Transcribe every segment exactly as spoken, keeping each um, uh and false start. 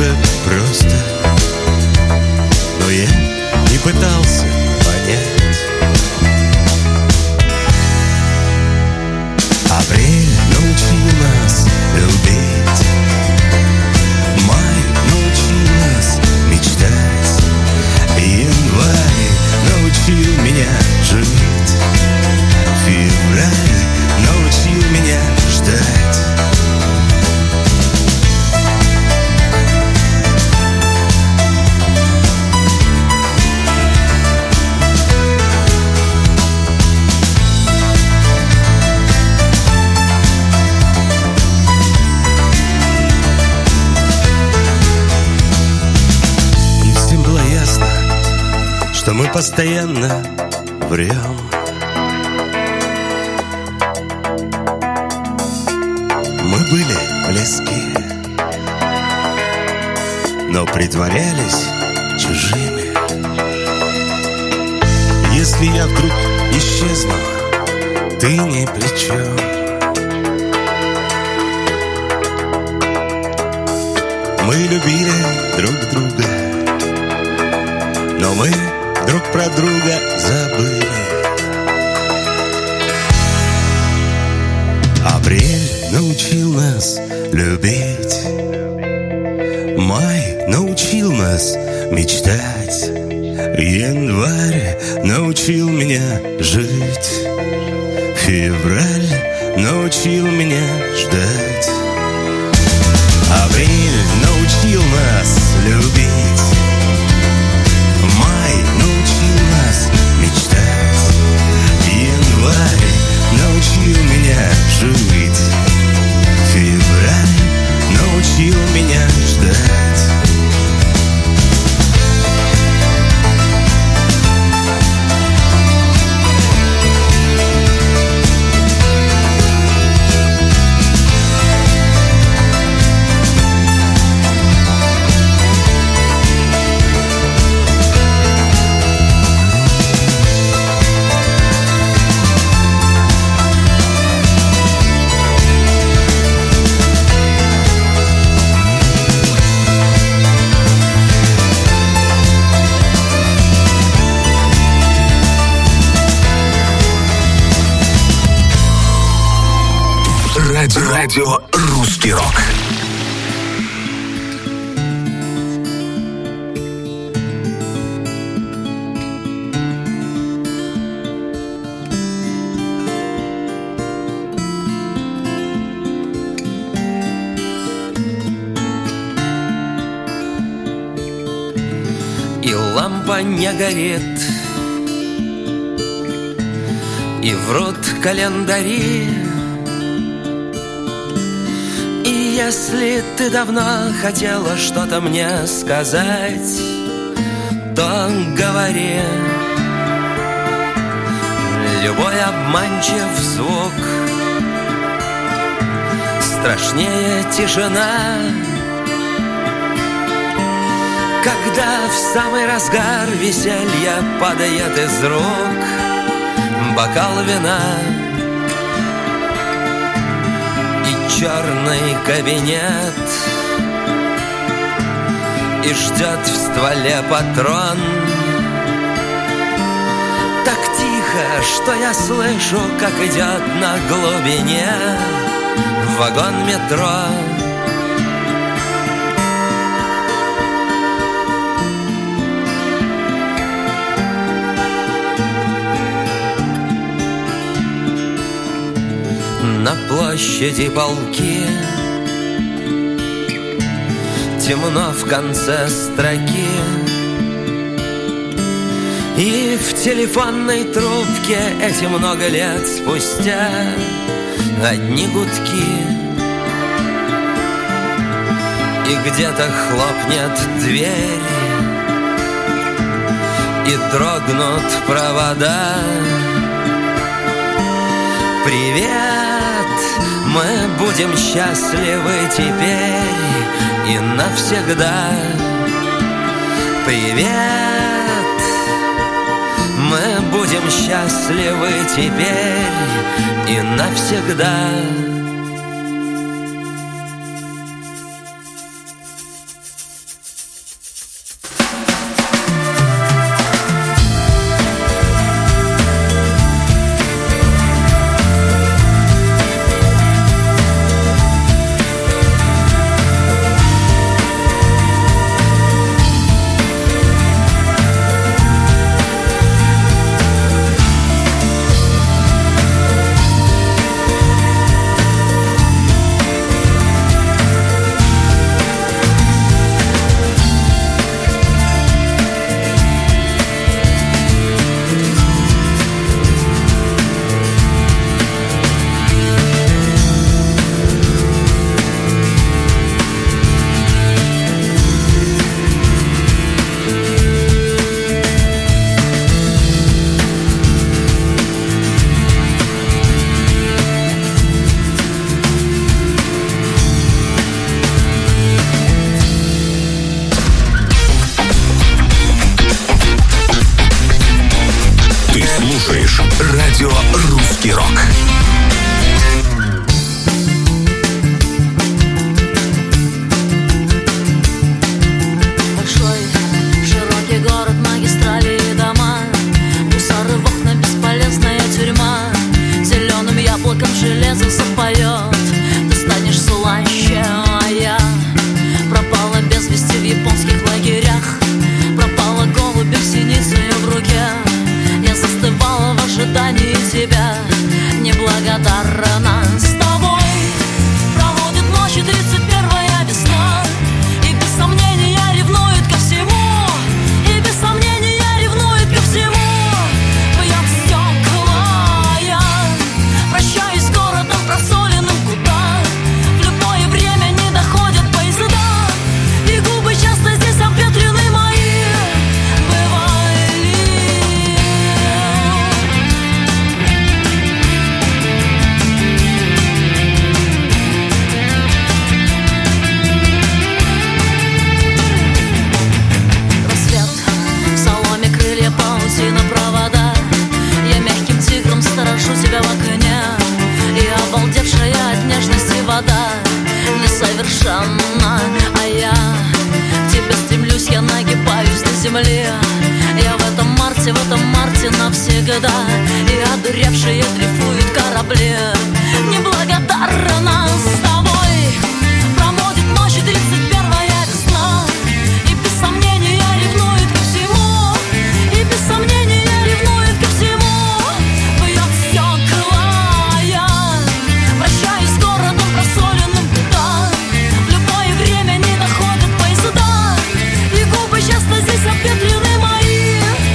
бы просто, но я не пытался понять. Апрель научил нас любить, май научил нас мечтать, январь научил меня жить, февраль научил меня ждать. И всем было ясно, что мы постоянно врем. Мы были близки, но притворялись чужими. Если я вдруг исчезну, ты ни при чем. Мы любили друг друга, но мы друг про друга забыли. Апрель научил нас любить, май научил нас мечтать, январь научил меня жить, февраль научил меня ждать. Апрель научил нас любить, май научил нас мечтать, январь научил меня жить, февраль научил меня ждать. Радио «Русский рок». И лампа не горит, и врут календари. Если ты давно хотела что-то мне сказать, то говори. Любой обманчив звук страшнее тишина. Когда в самый разгар веселья падает из рук бокал вина, черный кабинет, и ждет в стволе патрон. Так тихо, что я слышу, как идет на глубине вагон метро. На площади полки, темно в конце строки, и в телефонной трубке эти много лет спустя одни гудки. И где-то хлопнет дверь, и дрогнут провода. Привет! Мы будем счастливы теперь и навсегда. Привет! Мы будем счастливы теперь и навсегда. года, и одуревшие дрейфуют корабли. Неблагодарна с тобой проводит ночи тридцать первая весна. И без сомнения ревнует ко всему, и без сомнения ревнует ко всему. Бьет стеклая, прощаюсь с городом просоленным, куда в любое время не доходят поезда, и губы часто здесь обветрены мои.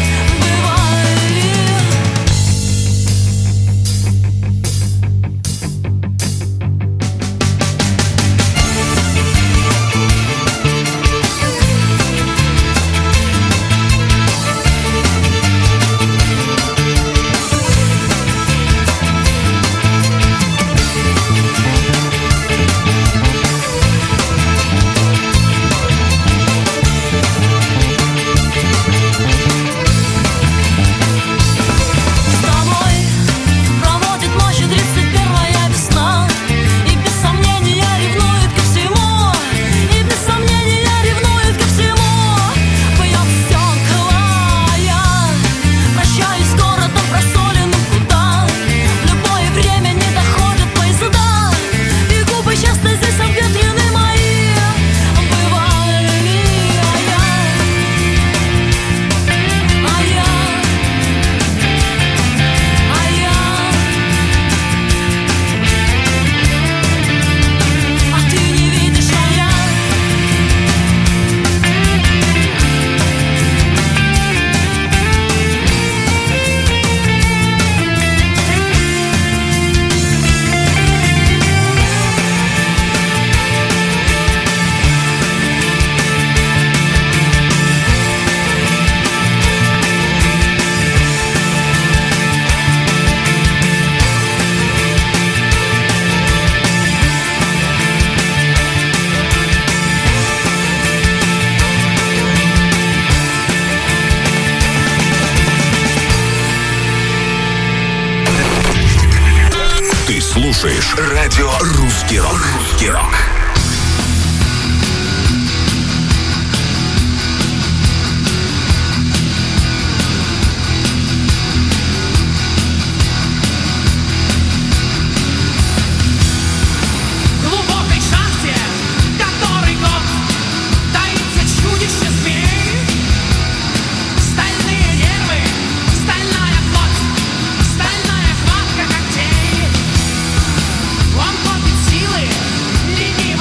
Слушаешь радио «Русский рок». «Русский рок». Силы, линии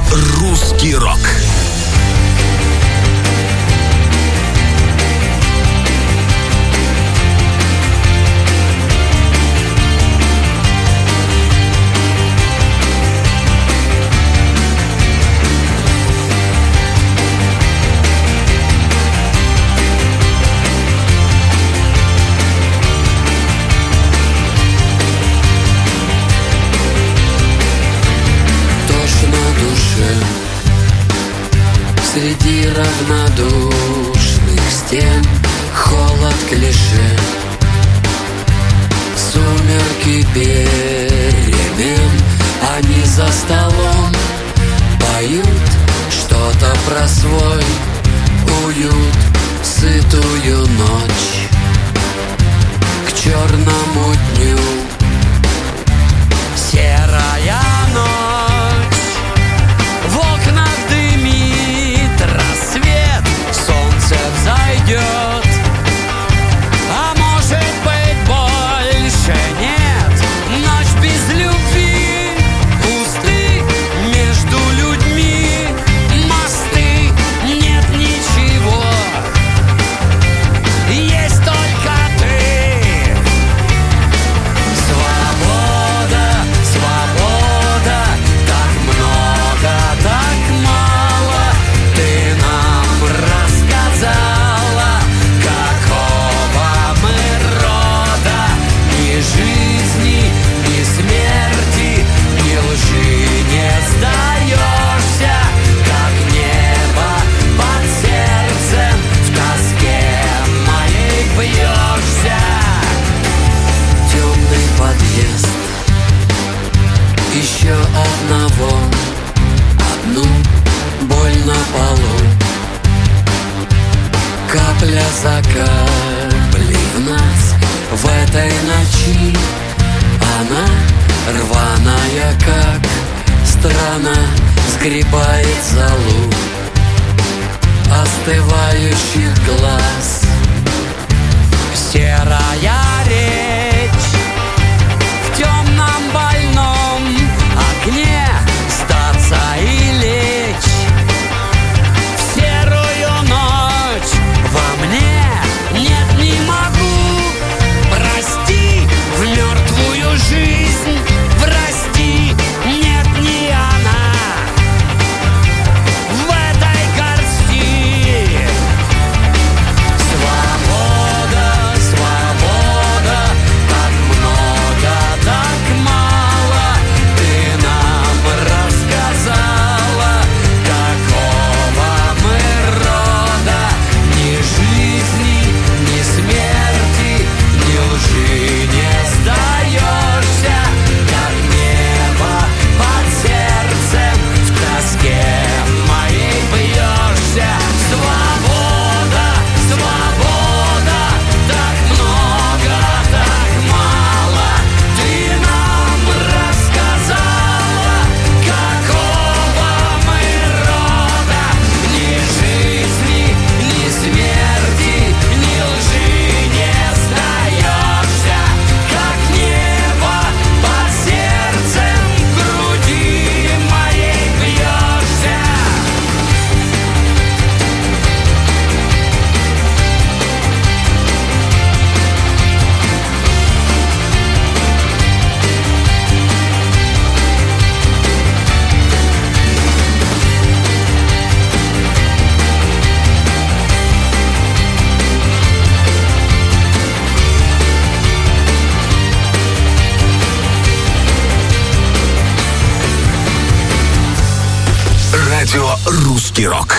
«Русский рок». Среди равнодушных стен холод клише, сумерки перемен. Они за столом поют что-то про свой уют, сытую ночь к черному дню. Серая ночь, в окнах дымит рассвет, солнце взойдет, а может быть больше нет. Ночь без любви, пусты между людьми мосты, нет ничего, есть только ты. Свобода, свобода, так много, так мало ты нам рассказала, какого мы рода. Ни жизни, ни смерти, ни лжи не сдаешься, как небо под сердцем в тоске моей бьешься. Темный подъезд, еще одного, одну боль на полу. Капля за каплей в нас в этой ночи. Она рваная, как страна, сгребает золу остывающих глаз. Серая речь в темном больном окне, сдаться и лечь в серую ночь. Во мне нет, не могу, прости, в мертвую жизнь прости, нет, не она в этой горсти. Свобода, свобода, так много, так мало ты нам рассказала, какого мы рода. Ни жизни, ни смерти, ни лжи не сдаешься, как небо под сердцем в тоске моей бьешься. Свобода, свобода, так много, так мало ты нам рассказала, какого мы рода. Ни жизни, ни смерти, ни лжи не сдаешься, как небо под сердцем в груди моей бьешься. Радио «Русский рок».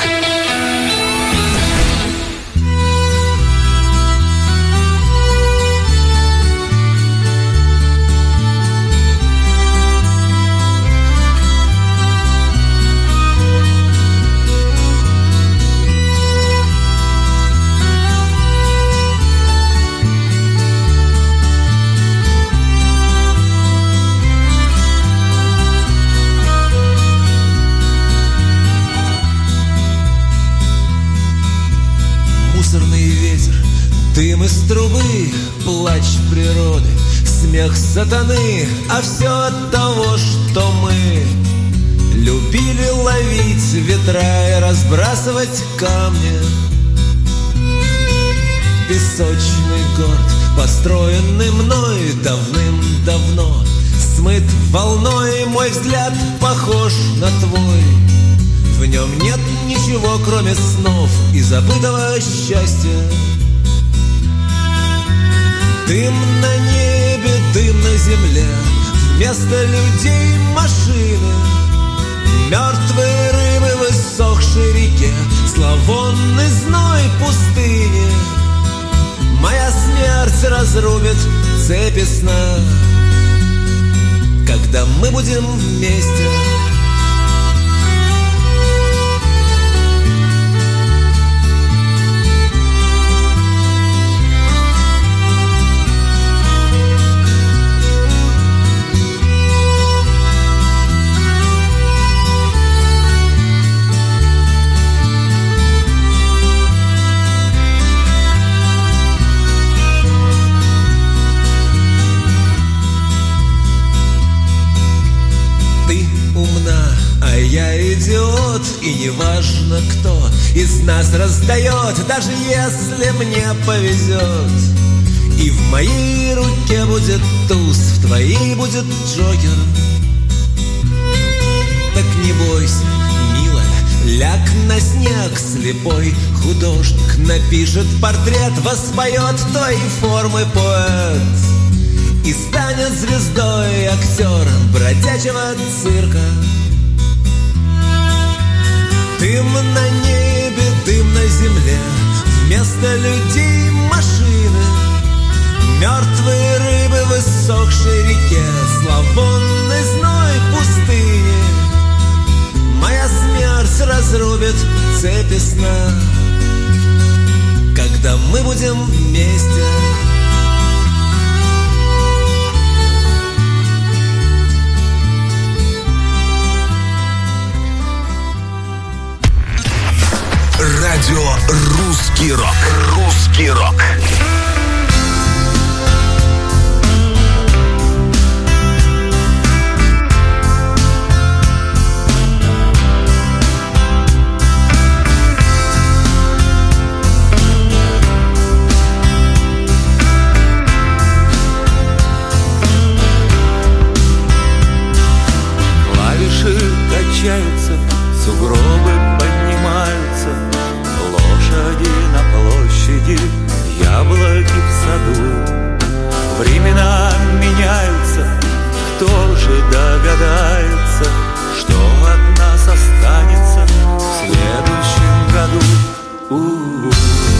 Дым из трубы, плач природы, смех сатаны, а все от того, что мы любили ловить ветра и разбрасывать камни. Песочный город, построенный мной давным-давно, смыт волной, мой взгляд похож на твой. В нем нет ничего, кроме снов и забытого счастья. Дым на небе, дым на земле, вместо людей машины. Мертвые рыбы в иссохшей реке, зловонный зной пустыни. Моя смерть разрубит цепи сна, когда мы будем вместе. Я идиот, и неважно, кто из нас раздает, даже если мне повезет. И в моей руке будет туз, в твоей будет джокер. Так не бойся, милая, ляг на снег. Слепой художник напишет портрет, воспоет той формы поэт и станет звездой, актером бродячего цирка. Дым на небе, дым на земле, вместо людей машины. Мертвые рыбы в иссохшей реке, зловонный зной пустыни. Моя смерть разрубит цепи сна, когда мы будем вместе. Радио «Русский рок». «Русский рок». Клавиши качаются, сугробы поднимаются, лошади на площади, яблоки в саду. Времена меняются, кто же догадается, что от нас останется в следующем году. У-у-у.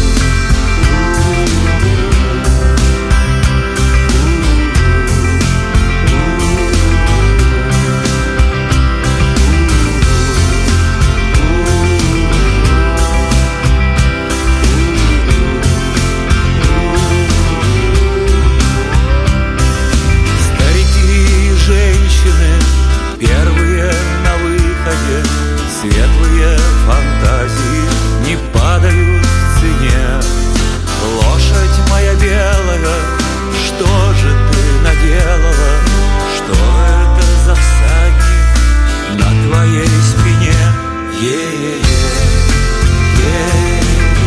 Первые на выходе, светлые фантазии не падают в цене. Лошадь моя белая, что же ты наделала? Что это за всадник на твоей спине? Е-е-е, е-е-е.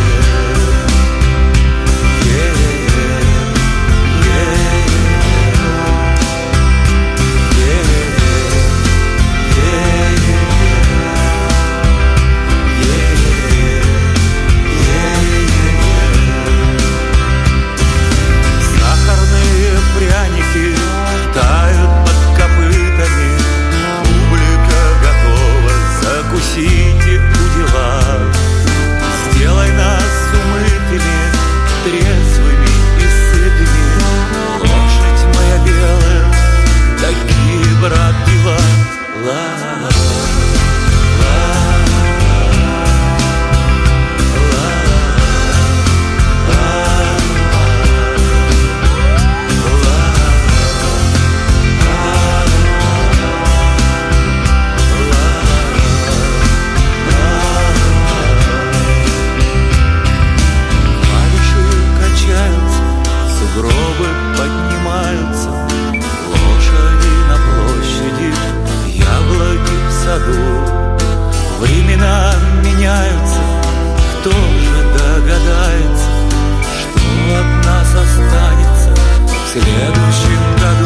Пряники тают под копытами, публика готова закусить и удила. Сделай нас умытыми, трезвыми и сытыми. Лошадь моя белая, такие, брат, дела. Ла-ла-ла. следующем году.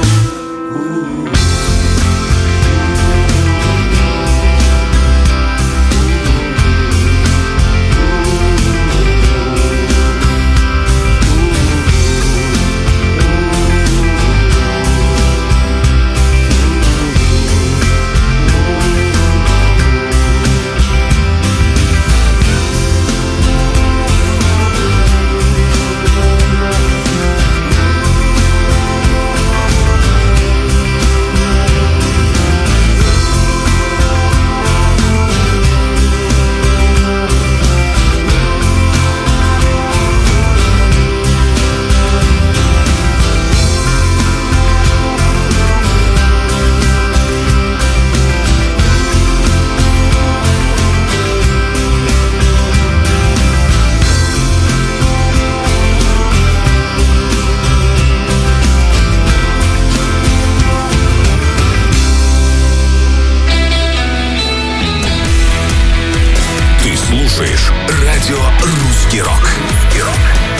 Радио «Русский рок». «Русский рок».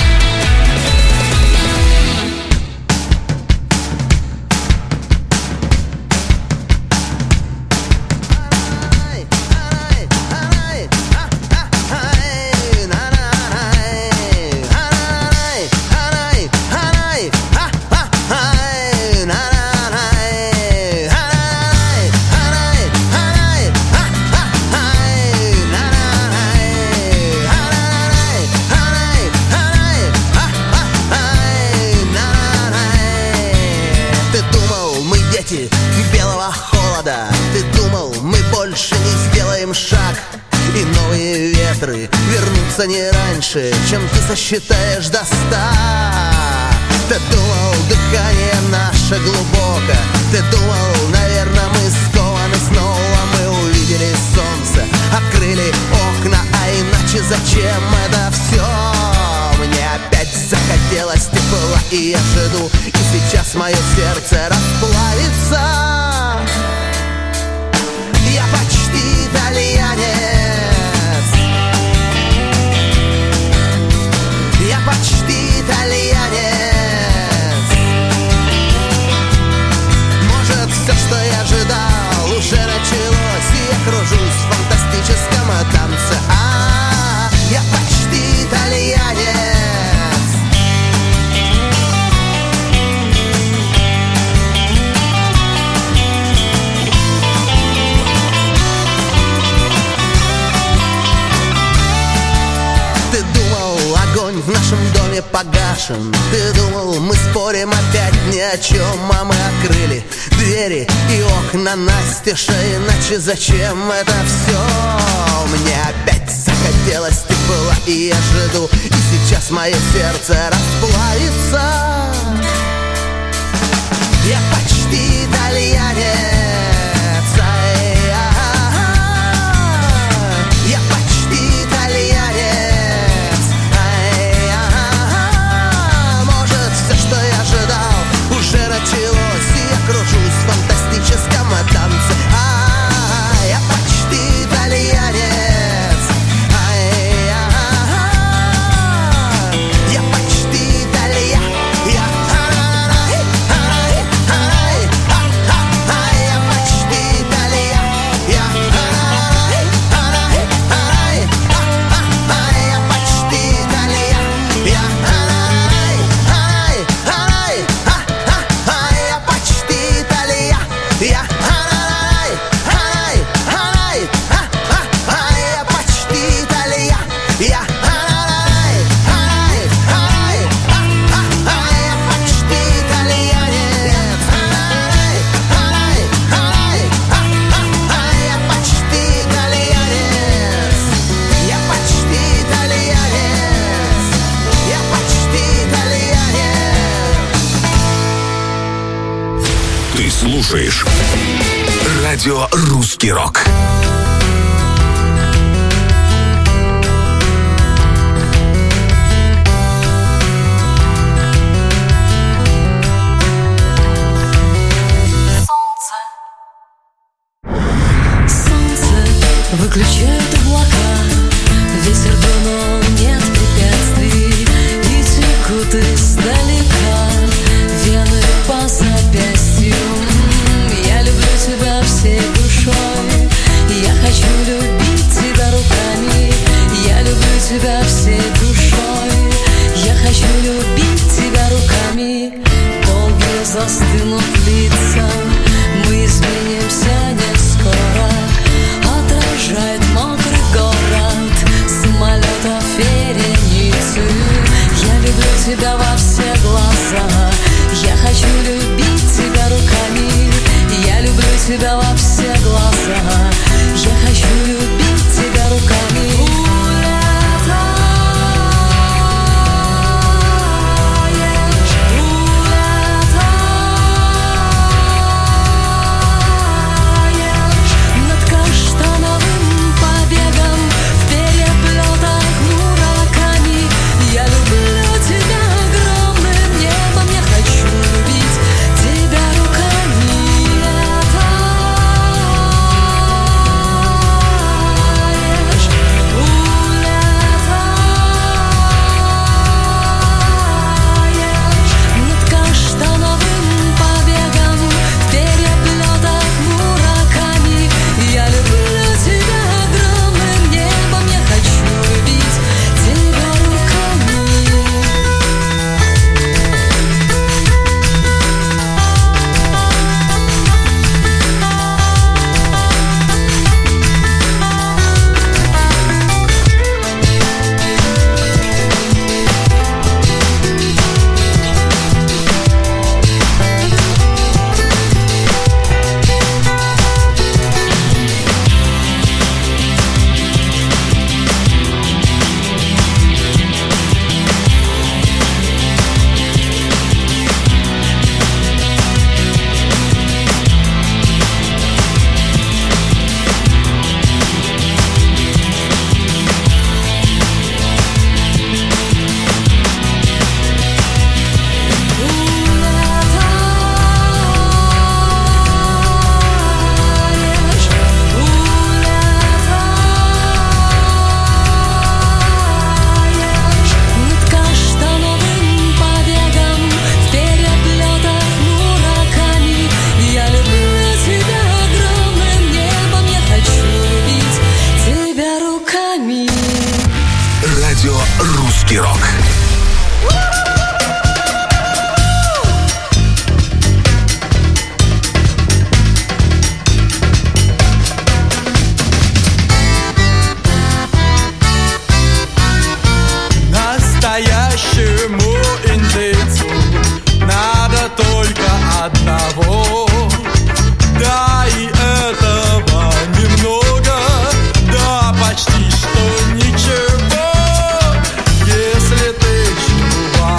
Белого холода. Ты думал, мы больше не сделаем шаг, и новые ветры вернутся не раньше, чем ты сосчитаешь до ста. Ты думал, дыхание наше глубоко. Ты думал, наверное, мы скованы снова. Мы увидели солнце, открыли окна, а иначе зачем это все? Мне опять захотелось тепла, и я жду, и сейчас мое сердце расплавится. Я почти итальянец. Я почти итальянец. Может, все, что я ожидал, уже началось, и я кружусь в фантастическом танце. А, я почти итальянец. Огонь в нашем доме погашен. Ты думал, мы спорим опять ни о чем, а мы открыли двери и окна настежь, а иначе зачем это все? Мне опять захотелось тепла, и я жду, и сейчас мое сердце расплавится. Я почти итальянец. Я почти итальянец. Что я ожидал, уже началось, и я кружусь в фантастическом танце. А, я почти итальянец. Я почти итальянец. Я почти итальянец. Я почти итальянец. Слушаешь радио «Русский рок». Выключают облака, ветер дунул, нет препятствий, и текут издалека тебя во все глаза. Я хочу любить тебя руками. Русский рок. Настоящему индейцу надо только одного. Да и этого немного, да почти что ничего. Если ты чувак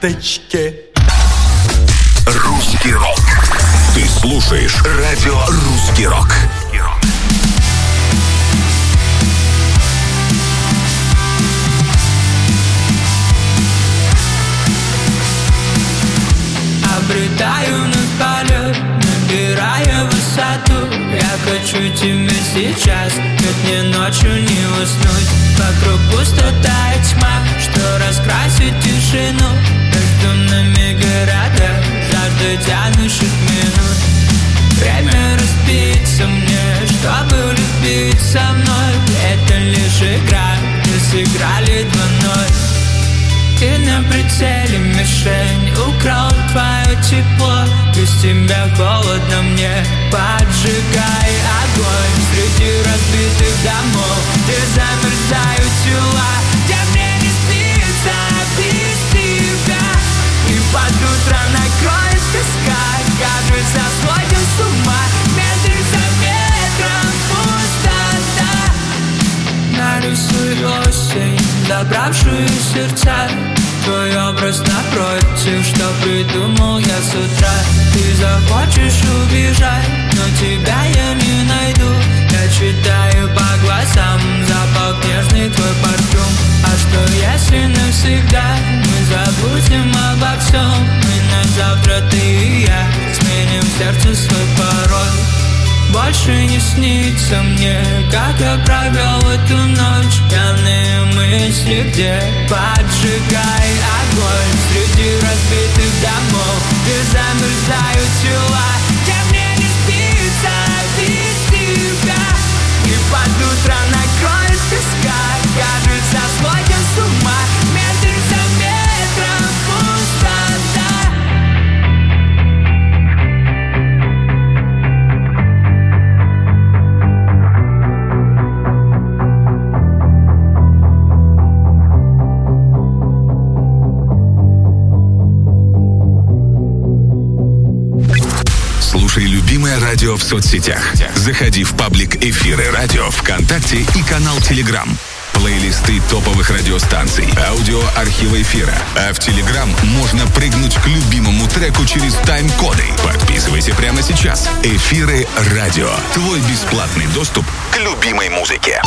карточке. Русский рок. Ты слушаешь радио «Русский рок». Обретаю над полет, набирая высоту. Я хочу тебя сейчас, ведь мне ночью не уснуть. Вокруг пустота и тьма, что раскрасит тишину. Между нами города, жажда тянущих минут. Время распиться мне, чтобы любить со мной. Это лишь игра, мы сыграли два ноль. Ты на прицеле мишень, украл твое тепло. Без тебя холодно мне, поджигай огонь. Среди разбитых домов, где замерзают тела, где мне не спится без тебя. И под утро накроет тоска, кажется, сходим с ума. Метр за метром пустота. Нарисуй осень, забравшую сердца. Твой образ напротив, что придумал я с утра. Ты захочешь убежать, но тебя я не найду. Я читаю по глазам запах нежный твой парфюм. А что если навсегда мы забудем обо всем? Мы на завтра ты и я сменим сердце свой пароль. Больше не снится мне, как я провел эту ночь. Пьяные мысли, где поджигай огонь. Среди разбитых домов, где замерзают тела, где мне не спится без тебя. И под утро накроет тоска, кажется, сходим с ума. Метр за метром пустота. Слушай любимое радио в соцсетях. Заходи в паблик «Эфиры радио» ВКонтакте и канал Телеграм. Плейлисты топовых радиостанций, аудиоархивы эфира. А в Телеграм можно прыгнуть к любимому треку через тайм-коды. Подписывайся прямо сейчас. «Эфиры радио». Твой бесплатный доступ к любимой музыке.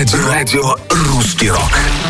Радио, радио «Русский рок».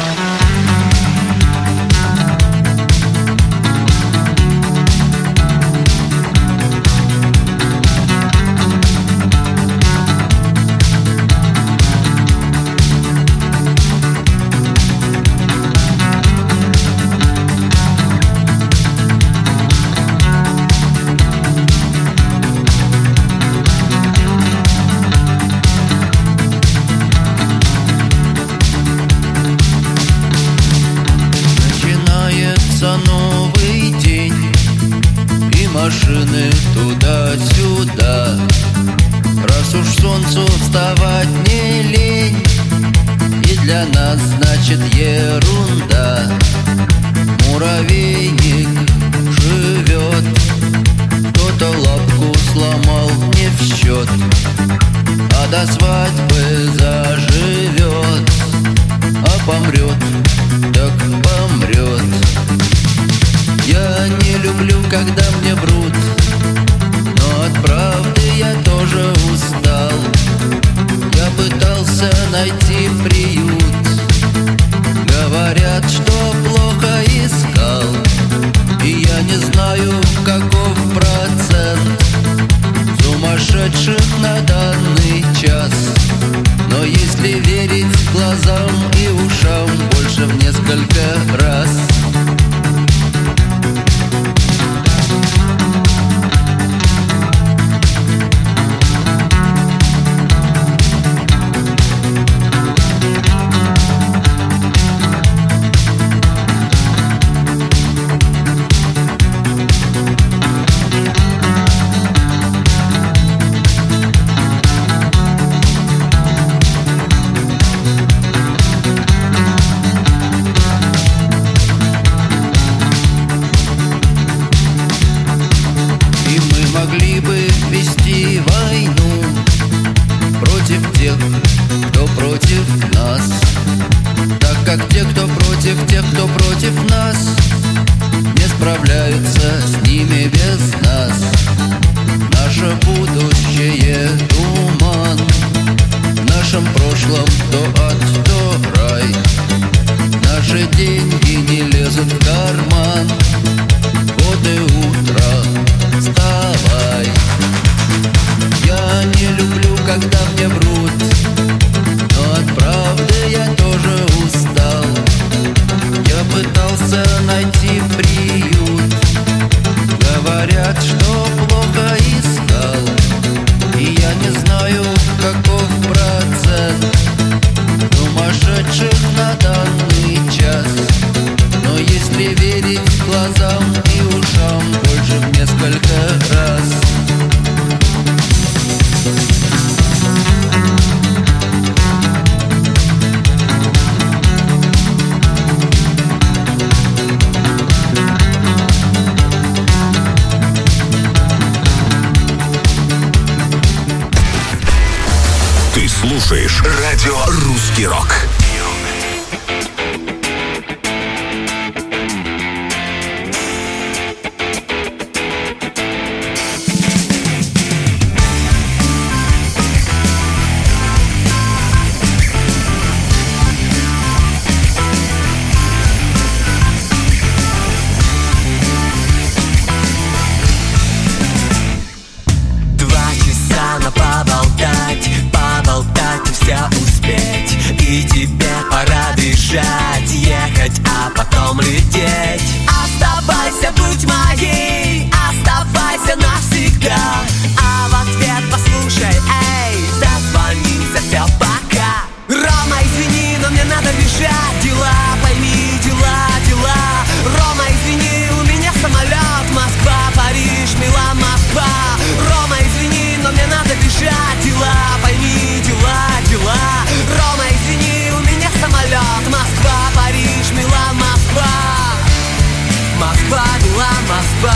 Машины туда-сюда. Раз уж солнцу вставать не лень, и для нас значит ерунда. Муравейник живет, кто-то лапку сломал не в счет, а до свадьбы заживет, а помрет, так помрет. Я не люблю, когда мне врут, но от правды я тоже устал. Я пытался найти приют, говорят, что плохо искал, и я не знаю, каков процент сумасшедших на данный час. Но если верить глазам и ушам, больше в несколько раз. Радио «Русский рок». Ехать, а потом лететь. Оставайся, будь моей, оставайся навсегда. А в ответ послушай, эй, дозвонимся, все, пока. Рома, извини, но мне надо бежать. Дела, пойми, дела, дела. Рома, извини, у меня самолет. Москва, Париж, Милан, Москва. Рома, извини, но мне надо бежать. Дела, пойми, дела, дела. Рома, извини, у меня самолет. Москва, Париж, Милан, Москва. Москва, Милан, Москва.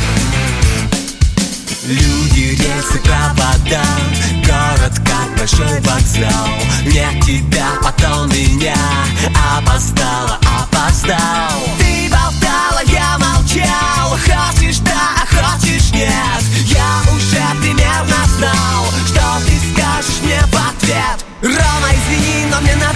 Люди, рельсы, провода. Город как большой вокзал. Нет тебя, потом меня. Опоздала, опоздал. Ты болтала, я молчал. Хочешь да, а хочешь нет. Я уже примерно знал, что ты скажешь мне в ответ. Рома, извини, но мне надо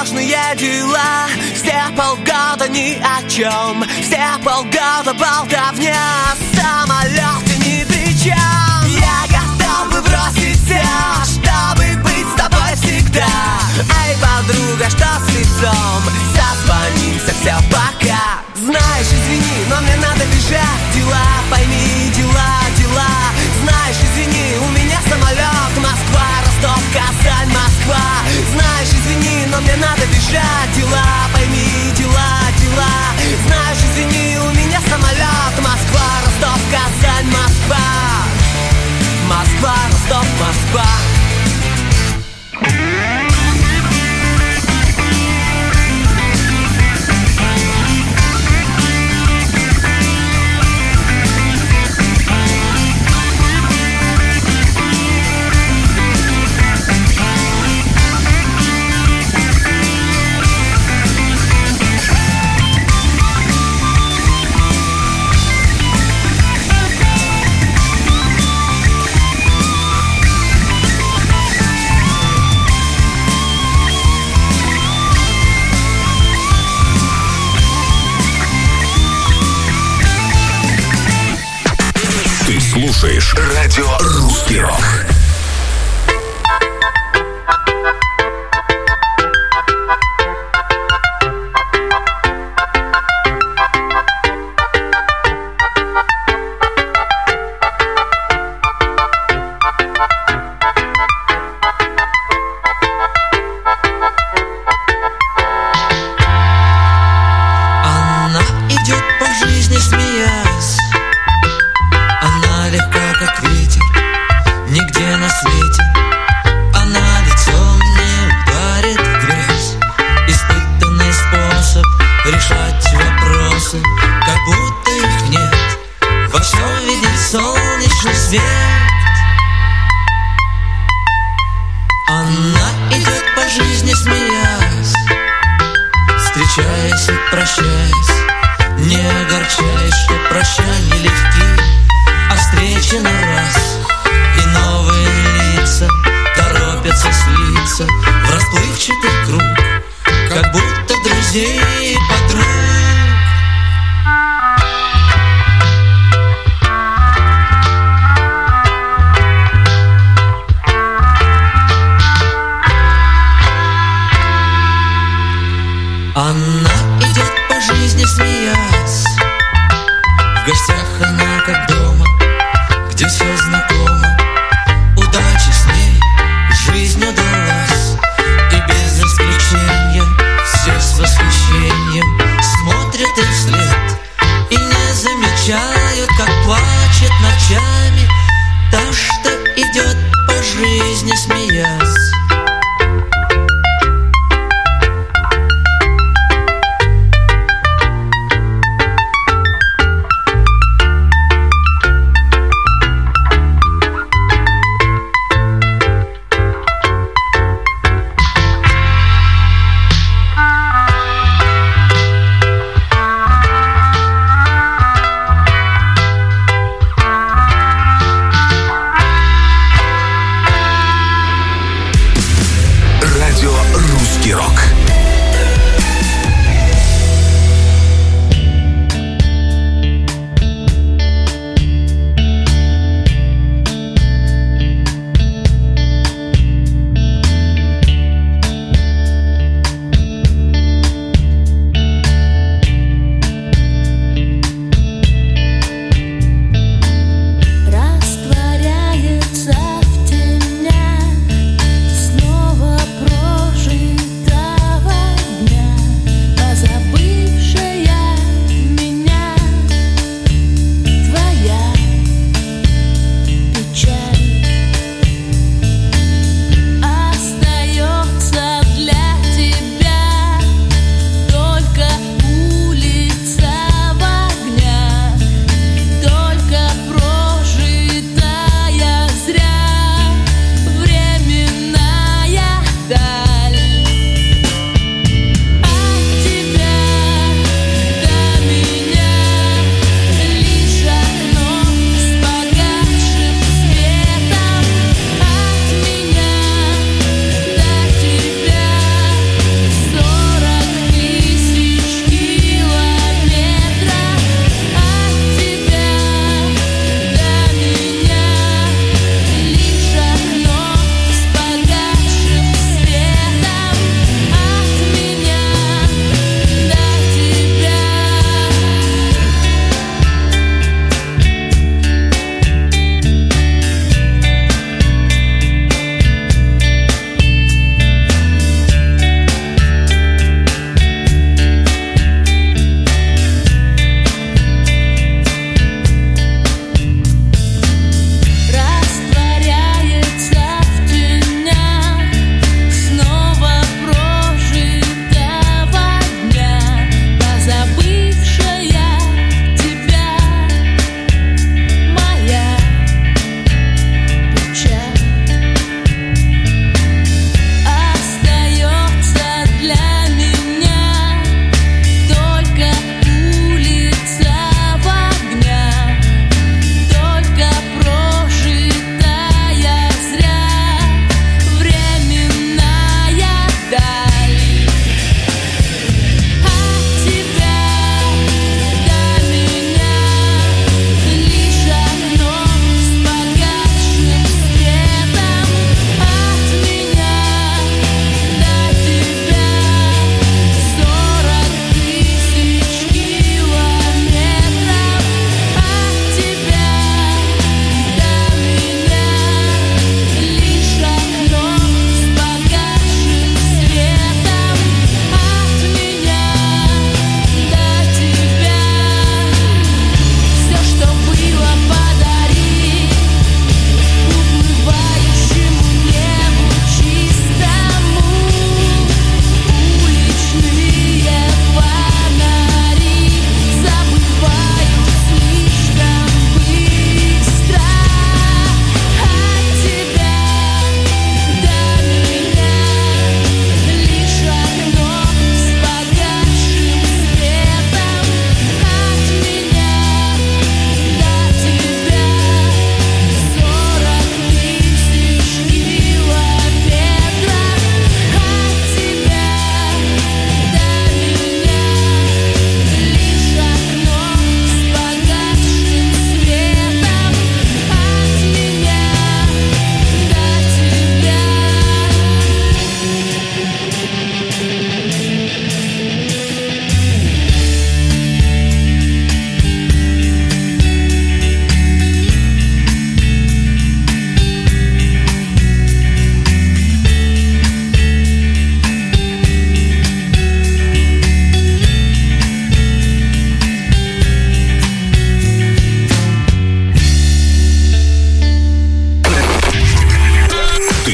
сложные дела. Все полгода ни о чем, все полгода болтовня. Самолеты ни при чем. Я готов бы бросить все, чтобы быть с тобой всегда. Эй, подруга, что с лицом? Созвонимся, все, пока. Знаешь, извини, но мне надо бежать. Дела, пойми, дела, дела. Знаешь, извини, у меня самолет. Москва, Ростов, Казань, Москва. Знаешь, извини, но мне надо бежать. Дела, пойми, дела, дела. Знаешь, извини, у меня самолет. Москва, Ростов, Казань, Москва. Москва, Ростов, Москва. Слушаешь радио «Русский рок». Она идет по жизни, смеясь. Она легка, как ветер, нигде на свете. Она лицом не ударит в грязь. Испытанный способ решать вопросы, как будто их нет. Во всем видит солнечный свет. Она идет по жизни, смеясь, встречаясь и прощаясь. Не огорчаясь, что прощания легки, а встречи на раз. И новые лица торопятся слиться в расплывчатый круг, как будто друзей и подруг. Она идет по жизни, смеясь. В гостях она как дома, где все знакомо. Удача с ней, жизнь удалась. И без исключения все с восхищением смотрят им вслед и не замечают, как плачет ночами та, что идет по жизни, смеясь. Растворяется в тенях снова прожитого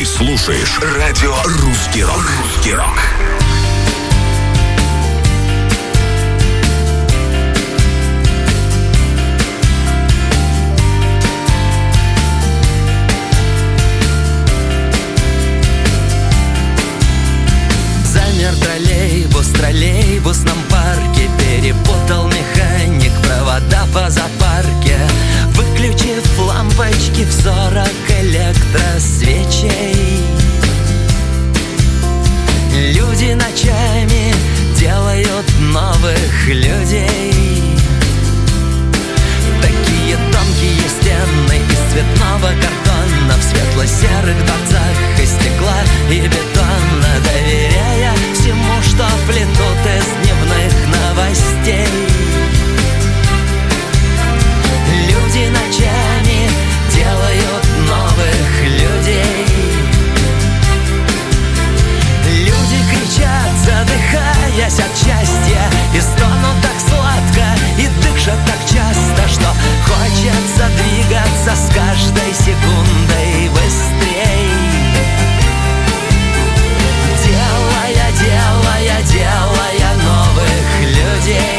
Ты слушаешь радио «Русский рок». «Русский рок». Замер троллейбус в троллейбусном парке, перепутал механик провода по запарке, выключив лампочки в сорок электросвечей. Люди ночами делают новых людей. Такие тонкие стены из цветного картона, в светло-серых дворцах из стекла и бетона, доверяя всему, что плетут из дневных новостей. Люди ночами делают новых людей. Люди кричат, задыхаясь от счастья, и стонут так сладко, и дышат так часто, что хочется двигаться с каждой секундой быстрей. Делая, делая, делая новых людей.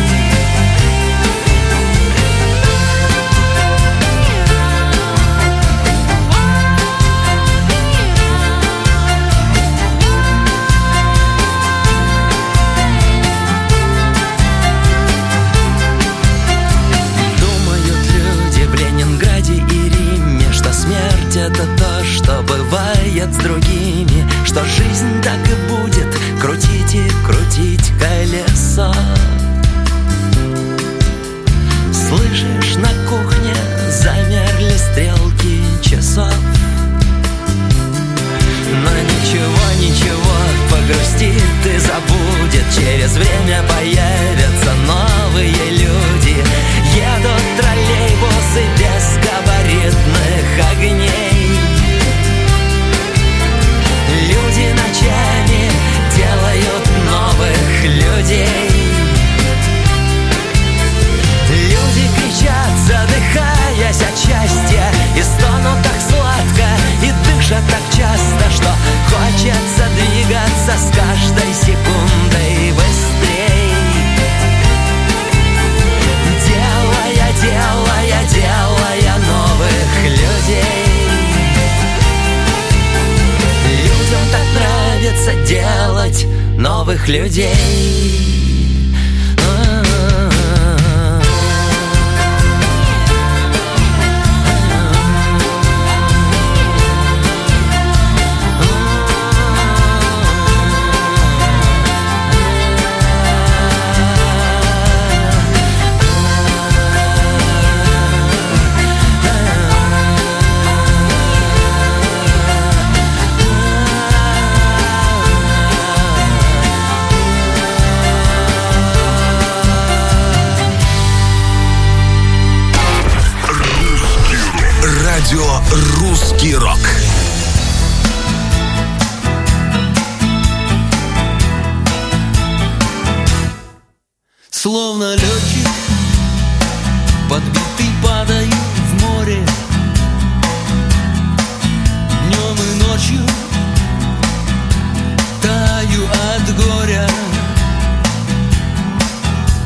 Смерть — это то, что бывает с другими, что жизнь так и будет крутить и крутить колесо. Слышишь, на кухне замерли стрелки часов. Но ничего, ничего, погрустит и забудет. Через время появятся новые люди. Едут троллейбусы без габаритных огней. Люди ночами делают новых людей. Люди кричат, задыхаясь от счастья, и стонут так сладко, и дышат так часто, что хочется двигаться с каждой секундой быстрей. Делая, делая, делая новых людей. Людям так нравится делать новых людей. Радио «Русский рок».